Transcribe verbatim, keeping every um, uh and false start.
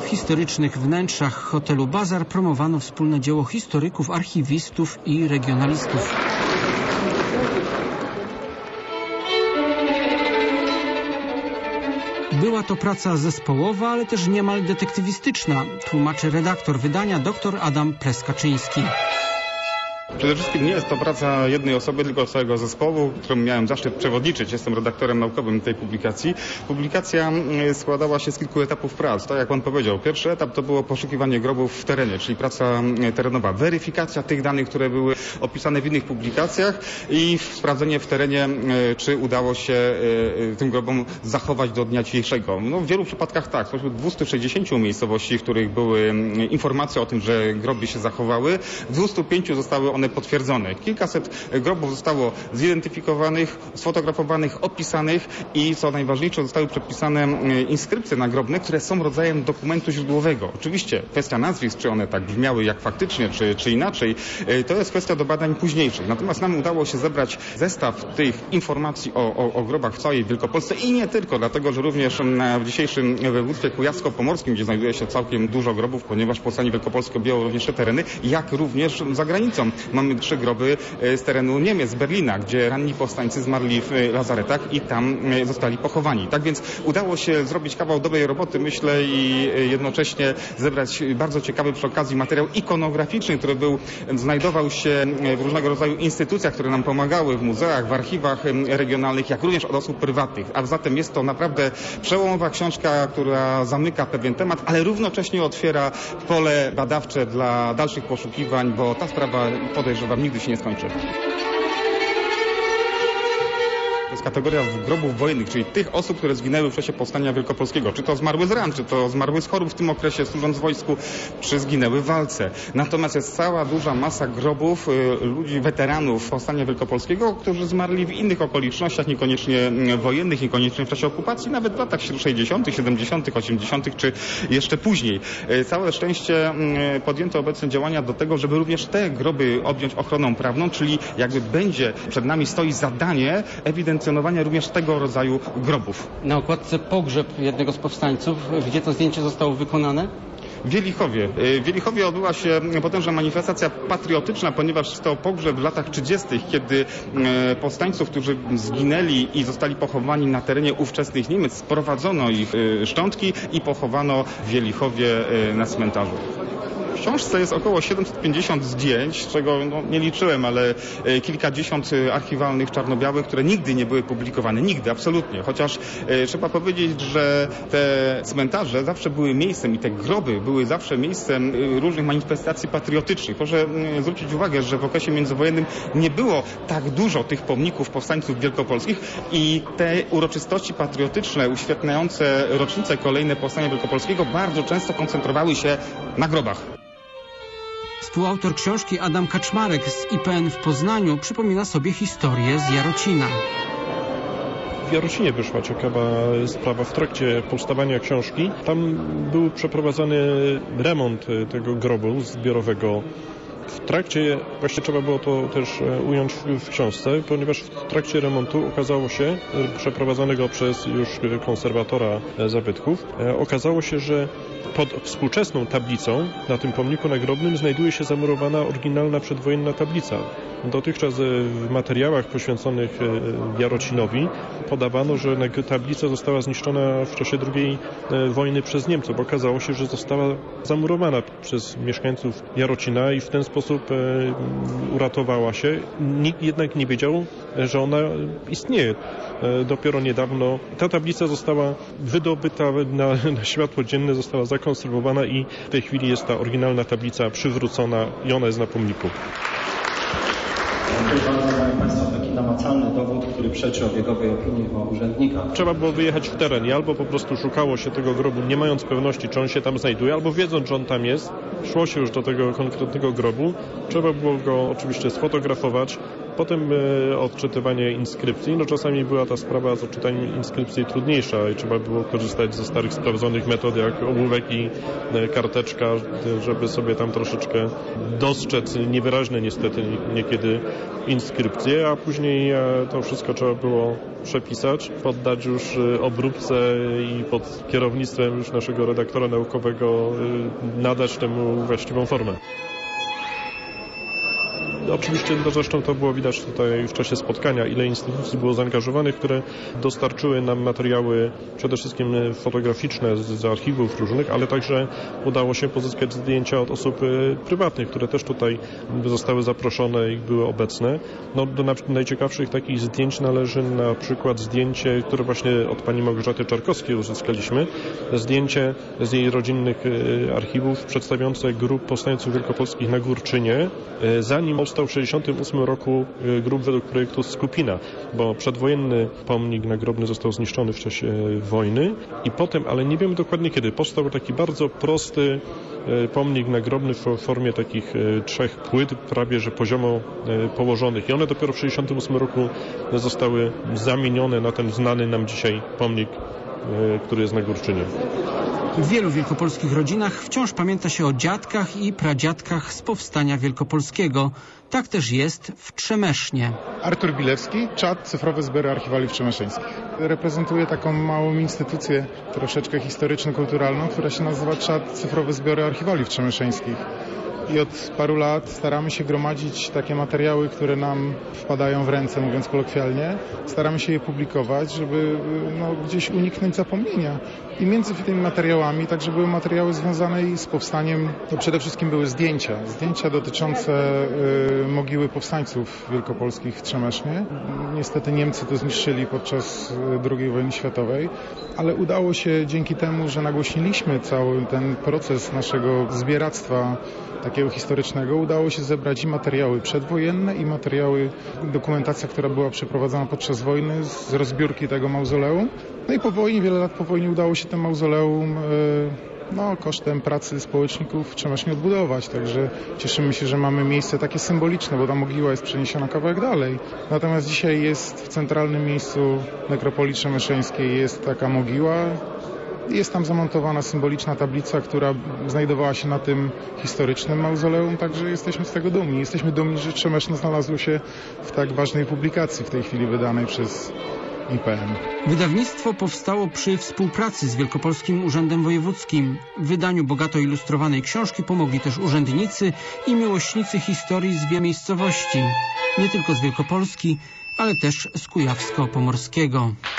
W historycznych wnętrzach hotelu Bazar promowano wspólne dzieło historyków, archiwistów i regionalistów. Była to praca zespołowa, ale też niemal detektywistyczna, tłumaczy redaktor wydania dr Adam Pleskaczyński. Przede wszystkim nie jest to praca jednej osoby, tylko całego zespołu, którym miałem zaszczyt przewodniczyć. Jestem redaktorem naukowym tej publikacji. Publikacja składała się z kilku etapów prac. Tak jak pan powiedział, pierwszy etap to było poszukiwanie grobów w terenie, czyli praca terenowa, weryfikacja tych danych, które były opisane w innych publikacjach i sprawdzenie w terenie, czy udało się tym grobom zachować do dnia dzisiejszego. No, w wielu przypadkach tak, spośród dwustu sześćdziesięciu miejscowości, w których były informacje o tym, że groby się zachowały, w dwustu pięciu zostały one potwierdzone. Kilkaset grobów zostało zidentyfikowanych, sfotografowanych, opisanych i co najważniejsze, zostały przepisane inskrypcje nagrobne, które są rodzajem dokumentu źródłowego. Oczywiście kwestia nazwisk, czy one tak brzmiały jak faktycznie, czy, czy inaczej, to jest kwestia do badań późniejszych. Natomiast nam udało się zebrać zestaw tych informacji o, o, o grobach w całej Wielkopolsce i nie tylko, dlatego że również w dzisiejszym województwie kujawsko-pomorskim, gdzie znajduje się całkiem dużo grobów, ponieważ powstanie wielkopolskie objęło również te tereny, jak również za granicą. Mamy trzy groby z terenu Niemiec, z Berlina, gdzie ranni powstańcy zmarli w lazaretach i tam zostali pochowani. Tak więc udało się zrobić kawał dobrej roboty, myślę, i jednocześnie zebrać bardzo ciekawy przy okazji materiał ikonograficzny, który był, znajdował się w różnego rodzaju instytucjach, które nam pomagały w muzeach, w archiwach regionalnych, jak również od osób prywatnych. A zatem jest to naprawdę przełomowa książka, która zamyka pewien temat, ale równocześnie otwiera pole badawcze dla dalszych poszukiwań, bo ta sprawa, podejrzewam, nigdy się nie skończy. To jest kategoria grobów wojennych, czyli tych osób, które zginęły w czasie powstania wielkopolskiego. Czy to zmarły z ran, czy to zmarły z chorób w tym okresie, służąc w wojsku, czy zginęły w walce. Natomiast jest cała duża masa grobów y, ludzi, weteranów powstania wielkopolskiego, którzy zmarli w innych okolicznościach, niekoniecznie wojennych, niekoniecznie w czasie okupacji, nawet w latach sześćdziesiątych, siedemdziesiątych, osiemdziesiątych, czy jeszcze później. Y, całe szczęście y, podjęto obecne działania do tego, żeby również te groby objąć ochroną prawną, czyli jakby będzie przed nami stoi zadanie ewidencjonowania również tego rodzaju grobów. Na okładce pogrzeb jednego z powstańców. Gdzie to zdjęcie zostało wykonane? W Wielichowie. W Wielichowie odbyła się potężna manifestacja patriotyczna, ponieważ to pogrzeb w latach trzydziestych, kiedy powstańców, którzy zginęli i zostali pochowani na terenie ówczesnych Niemiec, sprowadzono ich szczątki i pochowano w Wielichowie na cmentarzu. W książce jest około siedemset pięćdziesiąt zdjęć, czego no, nie liczyłem, ale kilkadziesiąt archiwalnych, czarno-białych, które nigdy nie były publikowane. Nigdy, absolutnie. Chociaż e, trzeba powiedzieć, że te cmentarze zawsze były miejscem i te groby były zawsze miejscem e, różnych manifestacji patriotycznych. Proszę e, zwrócić uwagę, że w okresie międzywojennym nie było tak dużo tych pomników powstańców wielkopolskich i te uroczystości patriotyczne uświetniające rocznice kolejne powstania wielkopolskiego bardzo często koncentrowały się na grobach. Współautor książki Adam Kaczmarek z I P N w Poznaniu przypomina sobie historię z Jarocina. W Jarocinie wyszła ciekawa sprawa w trakcie powstawania książki. Tam był przeprowadzany remont tego grobu zbiorowego. W trakcie, właśnie trzeba było to też ująć w książce, ponieważ w trakcie remontu okazało się, przeprowadzonego przez już konserwatora zabytków, okazało się, że pod współczesną tablicą na tym pomniku nagrobnym znajduje się zamurowana oryginalna przedwojenna tablica. Dotychczas w materiałach poświęconych Jarocinowi podawano, że tablica została zniszczona w czasie drugiej wojny przez Niemców. Okazało się, że została zamurowana przez mieszkańców Jarocina i w ten sposób uratowała się. Nikt jednak nie wiedział, że ona istnieje. Dopiero niedawno ta tablica została wydobyta na, na światło dzienne, została zakonserwowana i w tej chwili jest ta oryginalna tablica przywrócona i ona jest na pomniku. Mają Państwo taki namacalny dowód, który przeczy obiegowej opinii o urzędnikach. Trzeba było wyjechać w teren i albo po prostu szukało się tego grobu, nie mając pewności, czy on się tam znajduje, albo wiedząc, że on tam jest, szło się już do tego konkretnego grobu. Trzeba było go oczywiście sfotografować, Potem e, odczytywanie inskrypcji. No czasami była ta sprawa z odczytaniem inskrypcji trudniejsza i trzeba było korzystać ze starych, sprawdzonych metod jak ołówek i e, karteczka, żeby sobie tam troszeczkę dostrzec niewyraźne niestety niekiedy inskrypcje, a później e, to wszystko trzeba było przepisać, poddać już e, obróbce i pod kierownictwem już naszego redaktora naukowego e, nadać temu właściwą formę. Oczywiście no zresztą to było widać tutaj w czasie spotkania, ile instytucji było zaangażowanych, które dostarczyły nam materiały przede wszystkim fotograficzne z, z archiwów różnych, ale także udało się pozyskać zdjęcia od osób prywatnych, które też tutaj zostały zaproszone i były obecne. No, do najciekawszych takich zdjęć należy na przykład zdjęcie, które właśnie od pani Małgorzaty Czarkowskiej uzyskaliśmy, zdjęcie z jej rodzinnych archiwów przedstawiające grup powstańców wielkopolskich na Górczynie, zanim powstał w tysiąc dziewięćset sześćdziesiątym ósmym roku grup według projektu Skupina, bo przedwojenny pomnik nagrobny został zniszczony w czasie wojny i potem, ale nie wiemy dokładnie kiedy, powstał taki bardzo prosty pomnik nagrobny w formie takich trzech płyt, prawie że poziomo położonych i one dopiero w tysiąc dziewięćset sześćdziesiątym ósmym roku zostały zamienione na ten znany nam dzisiaj pomnik, który jest na Górczynie. W wielu wielkopolskich rodzinach wciąż pamięta się o dziadkach i pradziadkach z powstania wielkopolskiego. Tak też jest w Trzemesznie. Artur Bilewski, czad Cyfrowe Zbiory Archiwaliów Trzemeszyńskich. Reprezentuje taką małą instytucję troszeczkę historyczno-kulturalną, która się nazywa czad Cyfrowe Zbiory Archiwaliów Trzemeszyńskich. I od paru lat staramy się gromadzić takie materiały, które nam wpadają w ręce, mówiąc kolokwialnie. Staramy się je publikować, żeby no, gdzieś uniknąć zapomnienia. I między tymi materiałami także były materiały związane i z powstaniem. To przede wszystkim były zdjęcia. Zdjęcia dotyczące y, mogiły powstańców wielkopolskich w Trzemesznie. Niestety Niemcy to zniszczyli podczas drugiej wojny światowej, ale udało się dzięki temu, że nagłośniliśmy cały ten proces naszego zbieractwa takiego historycznego, udało się zebrać i materiały przedwojenne, i materiały, dokumentacja, która była przeprowadzana podczas wojny z rozbiórki tego mauzoleum. No i po wojnie, wiele lat po wojnie udało się to mauzoleum no, kosztem pracy społeczników w Trzemesznie odbudować. Także cieszymy się, że mamy miejsce takie symboliczne, bo ta mogiła jest przeniesiona kawałek dalej. Natomiast dzisiaj jest w centralnym miejscu nekropolii trzemeszyńskiej jest taka mogiła. Jest tam zamontowana symboliczna tablica, która znajdowała się na tym historycznym mauzoleum, także jesteśmy z tego dumni. Jesteśmy dumni, że Trzemeszno znalazło się w tak ważnej publikacji w tej chwili wydanej przez I P N. Wydawnictwo powstało przy współpracy z Wielkopolskim Urzędem Wojewódzkim. W wydaniu bogato ilustrowanej książki pomogli też urzędnicy i miłośnicy historii z wielu miejscowości. Nie tylko z Wielkopolski, ale też z Kujawsko-Pomorskiego.